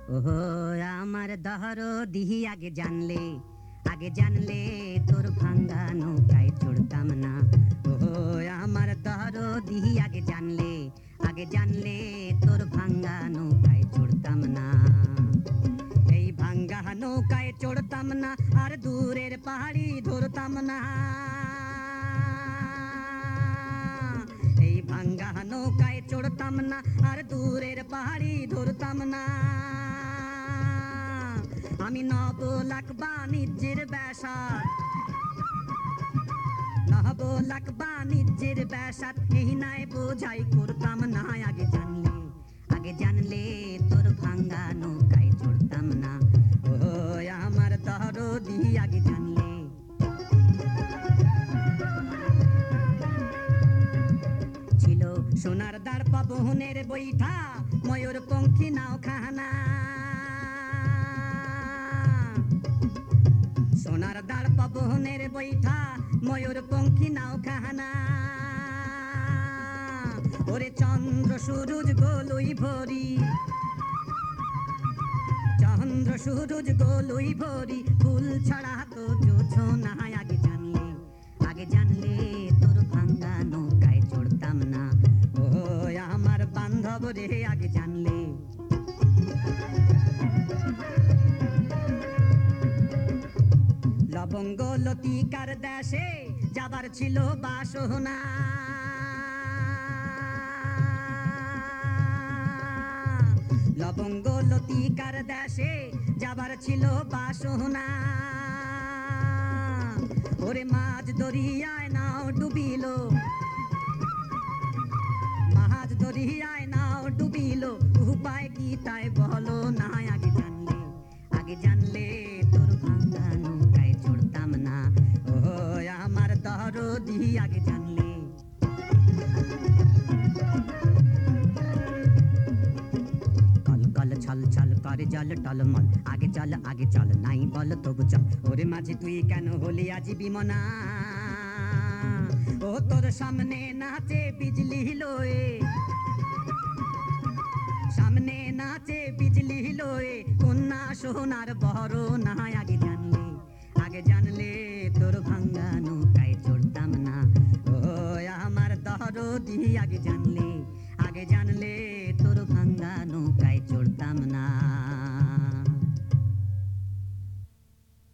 ওহো আমার দহরদি আগে জানলে তোর ভাঙ্গা নৌকায় চড়তাম না। ওহো আমার দহরদি আগে জানলে তোর ভাঙ্গা নৌকায় চড়তাম না। এই ভাঙ্গা নৌকায় চড়তাম না, আর দূরের পাহাড়ি ধরতাম না। এই ভাঙ্গা নৌকায় চড়তাম না, আর দূরের পাহাড়ি ধরতাম না। আমি 9 লাখ বাণিজ্যের ব্যাসাত, 9 লাখ বাণিজ্যের ব্যাসাত এই নাই বোঝাই করতাম না। আগে জানলে তোর ভাঙ্গা নৌকায় চড়তাম না। ও আমার দহরদি আগে জানলে। ছিল সোনার দাঁড় পাবনের বৈঠা, ময়ূর পঙ্খী নাও খানা। সোনার দাঁড় পাবনের বৈঠা, ময়ূর পঙ্খী নাও খানা। ওরে চন্দ্র সূরজ গোলুই ভরি, চন্দ্র সূরজ গোলুই ভরি, ফুল ছাড়া তো জোছনা। আগে জানলে তোর ভাঙ্গা নৌকায় চড়তাম না। ও আমার বান্ধব রে আগে জানলে। লবঙ্গ লতিকার দেশে যাবার ছিল বাসনা। লবঙ্গ লতিকার দেশে যাবার ছিল বাসনা। ওরে মাঝ দরিয়ায় নাও ডুবিল, মাঝ দরিয়ায় নাও ডুবিল, উপায় কি তাই বলো না। আগে জানলে তোর ভাঙ্গা নৌকায় চড়তাম না। ও আমার দহরদি আগে জানলে। কল কল ছল ছল করে জল টলমল, আগে চল নাই বল তবু চল। ওরে মাঝে তুই কেন হলি আজি বিমনা? ও তোর সামনে নাচে বিজলি লোয়ে, সামনে নাচে বিজলি লোয়ে, কন্যা সোনার বড় না। আগে জানলে তোর ভাঙ্গা নৌকায় চড়তাম না। ও আমার দহরদি আগে জানলে তোর ভাঙ্গা নৌকায় চড়তাম না।